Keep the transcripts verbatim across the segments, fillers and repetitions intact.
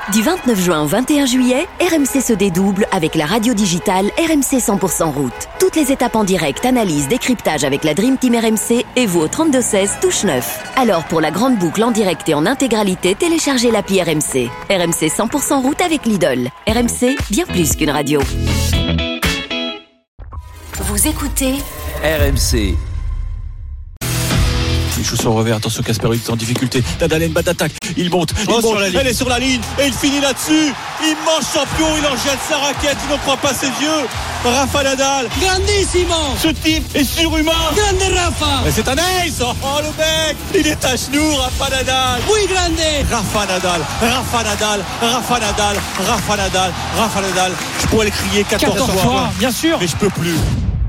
Du vingt-neuf juin au vingt et un juillet, R M C se dédouble avec la radio digitale R M C cent pour cent route. Toutes les étapes en direct, analyse, décryptage avec la Dream Team R M C et vous au trente-deux seize, touche neuf. Alors pour la grande boucle en direct et en intégralité, téléchargez l'appli R M C. R M C cent pour cent route avec Lidl. R M C, bien plus qu'une radio. Vous écoutez R M C. Il joue sur le revers, attention Casper Ruud en difficulté. Nadal a une batte d'attaque, il monte, il oh, monte, elle est sur la ligne et il finit là-dessus. Immense champion, il en jette sa raquette, il ne croit pas ses yeux. Rafa Nadal, grandissimo. Ce type est surhumain. Grande Rafa. Mais c'est un ace. Oh le mec, il est à genoux, Rafa Nadal. Oui, grande. Rafa Nadal, Rafa Nadal, Rafa Nadal, Rafa Nadal, Rafa Nadal. Je pourrais le crier quatorze fois, fois, bien sûr. Mais je peux plus.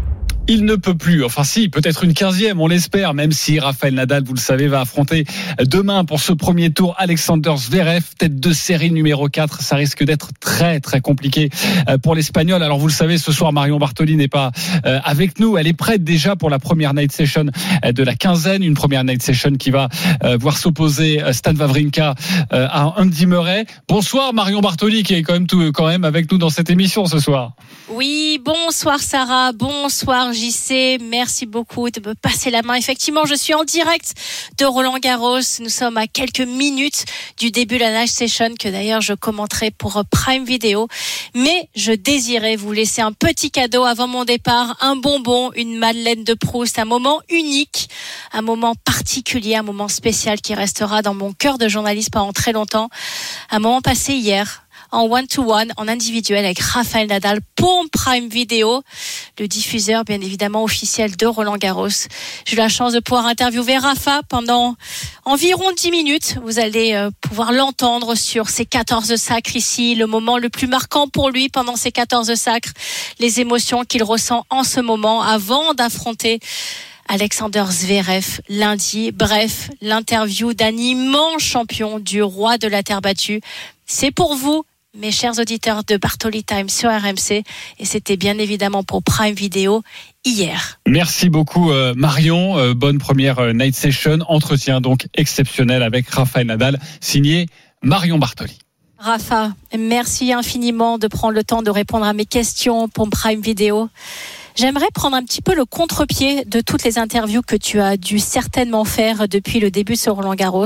Il ne peut plus, enfin si, peut-être une quinzième, on l'espère, même si Rafael Nadal, vous le savez, va affronter demain pour ce premier tour Alexander Zverev, tête de série numéro quatre. Ça risque d'être très très compliqué pour l'Espagnol. Alors vous le savez, ce soir Marion Bartoli n'est pas avec nous, elle est prête déjà pour la première night session de la quinzaine, une première night session qui va voir s'opposer Stan Wawrinka à Andy Murray. Bonsoir Marion Bartoli qui est quand même, tout, quand même avec nous dans cette émission ce soir. Oui, bonsoir Sarah, bonsoir J C, merci beaucoup de me passer la main. Effectivement, je suis en direct de Roland-Garros. Nous sommes à quelques minutes du début de la night session que d'ailleurs je commenterai pour Prime Video. Mais je désirais vous laisser un petit cadeau avant mon départ, un bonbon, une Madeleine de Proust, un moment unique, un moment particulier, un moment spécial qui restera dans mon cœur de journaliste pendant très longtemps. Un moment passé hier en one-to-one, en individuel avec Rafael Nadal pour Prime Video, le diffuseur bien évidemment officiel de Roland-Garros. J'ai eu la chance de pouvoir interviewer Rafa pendant environ dix minutes. Vous allez euh, pouvoir l'entendre sur ses quatorze sacres ici, le moment le plus marquant pour lui pendant ces quatorze sacres, les émotions qu'il ressent en ce moment avant d'affronter Alexander Zverev lundi. Bref, l'interview d'un immense champion, du roi de la terre battue. C'est pour vous, mes chers auditeurs de Bartoli Time sur R M C, et c'était bien évidemment pour Prime Video hier. Merci beaucoup euh, Marion, euh, bonne première euh, night session, entretien donc exceptionnel avec Rafael Nadal, signé Marion Bartoli. Rafa, merci infiniment de prendre le temps de répondre à mes questions pour Prime Video. J'aimerais prendre un petit peu le contre-pied de toutes les interviews que tu as dû certainement faire depuis le début sur Roland-Garros.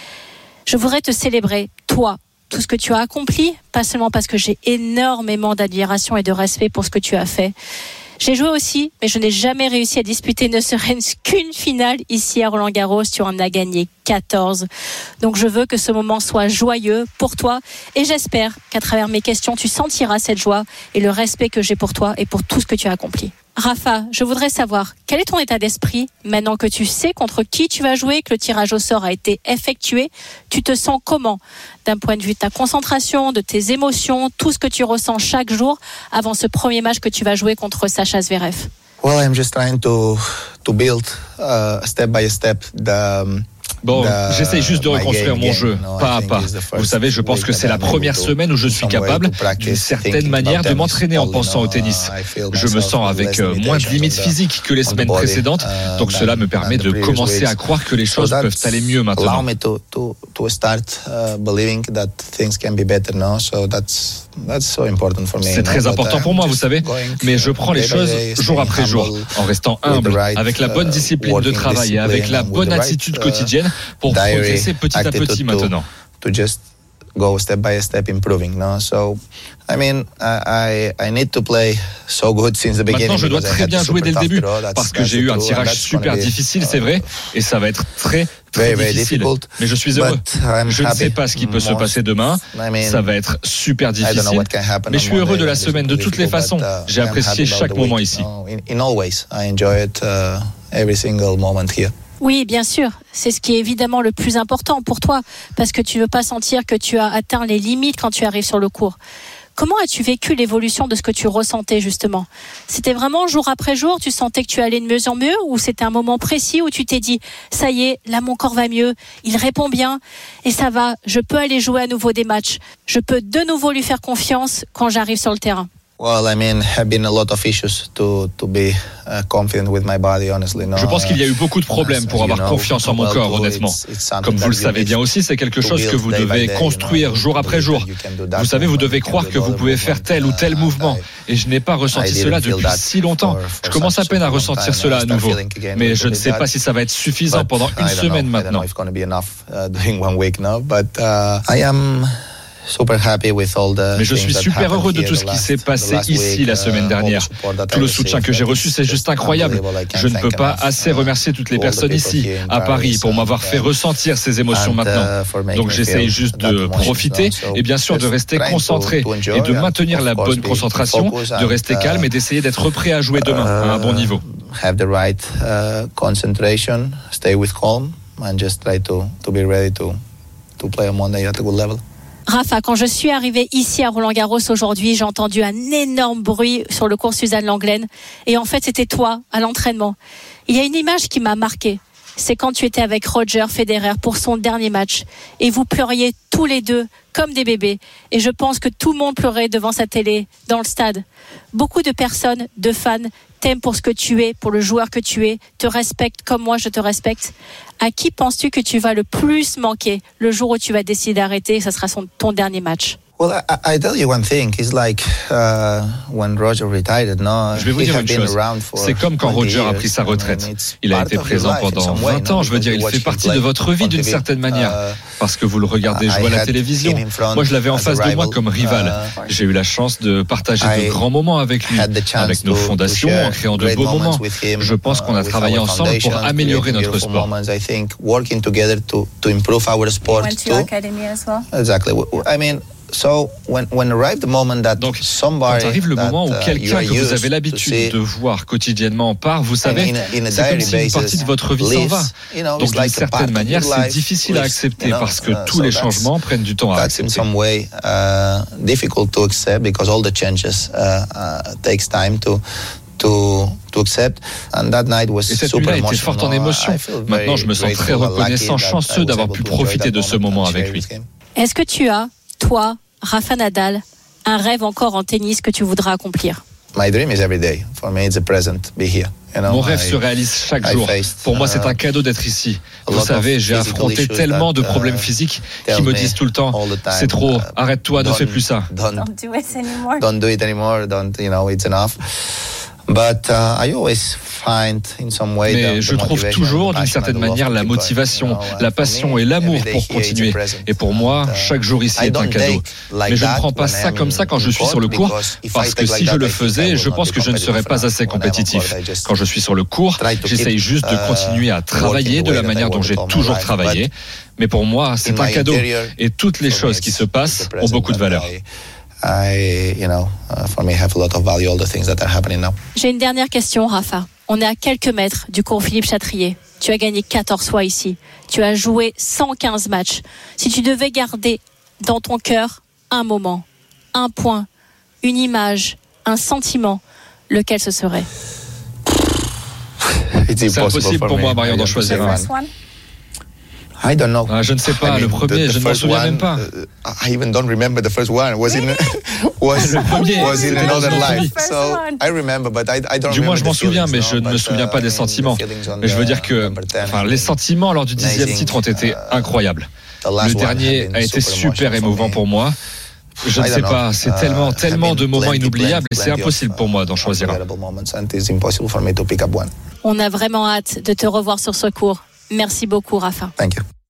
Je voudrais te célébrer, toi, tout ce que tu as accompli, pas seulement parce que j'ai énormément d'admiration et de respect pour ce que tu as fait. J'ai joué aussi, mais je n'ai jamais réussi à disputer ne serait-ce qu'une finale ici à Roland-Garros. Tu en as gagné quatorze. Donc je veux que ce moment soit joyeux pour toi et j'espère qu'à travers mes questions, tu sentiras cette joie et le respect que j'ai pour toi et pour tout ce que tu as accompli. Rafa, je voudrais savoir, quel est ton état d'esprit maintenant que tu sais contre qui tu vas jouer, que le tirage au sort a été effectué? Tu te sens comment d'un point de vue de ta concentration, de tes émotions, tout ce que tu ressens chaque jour avant ce premier match que tu vas jouer contre Sacha Zverev? Well, I'm just trying to to build uh, step by step the um... Bon, j'essaie juste de reconstruire mon jeu, pas à pas. Vous savez, je pense que c'est la première semaine où je suis capable, d'une certaine manière, de m'entraîner en pensant au tennis. Je me sens avec moins de limites physiques que les semaines précédentes, donc cela me permet de commencer à croire que les choses peuvent aller mieux maintenant. C'est très important pour moi, vous savez, mais je prends les choses jour après jour, en restant humble, avec la bonne discipline de travail et avec la bonne attitude quotidienne pour progresser petit à petit maintenant. Go step by step improving, no? So, I mean, I I need to play so good since the beginning. Maintenant, je dois très bien jouer dès le début parce que j'ai eu un tirage super difficile, c'est vrai, et ça va être très très difficile. Mais je suis heureux. Je ne sais pas ce qui peut se passer demain. Ça va être super difficile. Mais je suis heureux de la semaine de toutes les façons. J'ai apprécié chaque moment ici. In all ways, I enjoyed every single moment here. Oui, bien sûr. C'est ce qui est évidemment le plus important pour toi, parce que tu ne veux pas sentir que tu as atteint les limites quand tu arrives sur le court. Comment as-tu vécu l'évolution de ce que tu ressentais justement? C'était vraiment jour après jour, tu sentais que tu allais de mieux en mieux, ou c'était un moment précis où tu t'es dit « ça y est, là mon corps va mieux, il répond bien, et ça va, je peux aller jouer à nouveau des matchs, je peux de nouveau lui faire confiance quand j'arrive sur le terrain ». Well, I mean, have been a lot of issues to to be uh, confident with my body, honestly. No, Je pense qu'il y a eu beaucoup de problèmes pour avoir confiance en mon corps, honnêtement. Comme vous le savez bien aussi, c'est quelque chose que vous devez construire jour après jour. Vous savez, vous devez croire que vous pouvez faire tel ou tel mouvement. Et je n'ai pas ressenti cela depuis si longtemps. Je commence à peine à ressentir cela à nouveau. Mais je ne sais pas si ça va être suffisant pendant une semaine maintenant. Mais je suis super heureux de tout ce qui s'est passé ici la semaine dernière. Tout le soutien que j'ai reçu, c'est juste incroyable. Je ne peux pas assez remercier toutes les personnes ici, à Paris, pour m'avoir fait ressentir ces émotions maintenant. Donc j'essaye juste de profiter et bien sûr de rester concentré et de maintenir la bonne concentration, de rester calme et d'essayer d'être prêt à jouer demain à un bon niveau. Have the right concentration, stay with calm and just try to to be ready to to play on Monday at a good level. Rafa, quand je suis arrivée ici à Roland-Garros aujourd'hui, j'ai entendu un énorme bruit sur le cours Suzanne Lenglen. Et en fait, c'était toi, à l'entraînement. Il y a une image qui m'a marquée. C'est quand tu étais avec Roger Federer pour son dernier match. Et vous pleuriez tous les deux comme des bébés. Et je pense que tout le monde pleurait devant sa télé, dans le stade. Beaucoup de personnes, de fans, t'aiment pour ce que tu es, pour le joueur que tu es, te respectent comme moi je te respecte. À qui penses-tu que tu vas le plus manquer le jour où tu vas décider d'arrêter, ça sera son, ton dernier match? Well, I, I tell you one thing. It's like uh, when Roger retired. No, je vais vous dire une chose. C'est comme quand Roger a pris sa retraite. Il a été présent pendant vingt ans. Je veux dire, il fait partie de votre vie d'une certaine manière, parce que vous le regardez jouer à la télévision. Moi, je l'avais en face de moi comme rival. J'ai eu la chance de partager de grands moments avec lui, avec nos fondations, en créant de beaux moments. Je pense qu'on a travaillé ensemble pour améliorer notre sport. Working together to to improve our sport too. Exactly. I mean. So when when arrived the moment that Donc, quand arrive le moment où quelqu'un que vous avez l'habitude de voir quotidiennement part, vous savez, c'est comme si une partie de votre vie s'en va. Donc d'une certaine manière, c'est difficile à accepter parce que tous les changements prennent du temps à accepter. That's in some way difficult to accept because all the changes takes time to To, to accept. And that night was Et cette nuit-là était forte en émotion. Maintenant, je me sens très reconnaissant, chanceux d'avoir pu profiter de ce moment avec lui. Est-ce que tu as, toi, Rafa Nadal, un rêve encore en tennis que tu voudras accomplir? My dream is every day. For me, it's a present. Be here. You know, Mon rêve I, se réalise chaque jour. Faced, Pour moi, c'est un cadeau d'être ici. Vous savez, j'ai affronté tellement de problèmes physiques qui me disent tout le temps, c'est trop, arrête-toi, ne fais plus ça. Don't, don't do it anymore. Don't do it anymore. Don't, you know, it's enough. But uh, I always find in some way Mais je trouve toujours d'une certaine manière la motivation, la passion et l'amour pour continuer. Et pour moi, chaque jour ici est un cadeau. Mais je ne prends pas ça comme ça quand je suis sur le court, parce que si je le faisais, je pense que je ne serais pas assez compétitif. Quand je suis sur le court, j'essaye juste de continuer à travailler de la manière dont j'ai toujours travaillé. Mais pour moi, c'est un cadeau. Et toutes les choses qui se passent ont beaucoup de valeur. I, you know, uh, for me, have a lot of value, all the things that are happening now. J'ai une dernière question, Rafa. On est à quelques mètres du cours Philippe Chatrier. Tu as gagné quatorze fois ici. Tu as joué cent quinze matchs. Si tu devais garder dans ton cœur un moment, un point, une image, un sentiment, lequel ce serait? C'est impossible pour moi, Marion, d'en choisir un. I don't know. Ah, je ne sais pas, I mean, le premier, the, the je ne m'en souviens one, même pas. Uh, I even don't remember the first one. Was in was, le premier, was in another life. So I remember, but I, I don't du moins, je m'en souviens, mais je ne me souviens pas des sentiments. Mais je veux dire que enfin, les sentiments lors du dixième titre ont été incroyables. Le dernier a été super émouvant pour moi. Je ne sais pas, c'est tellement, tellement de moments inoubliables et c'est impossible pour moi d'en choisir un. On a vraiment hâte de te revoir sur ce cours. Merci beaucoup, Rafa. Thank you.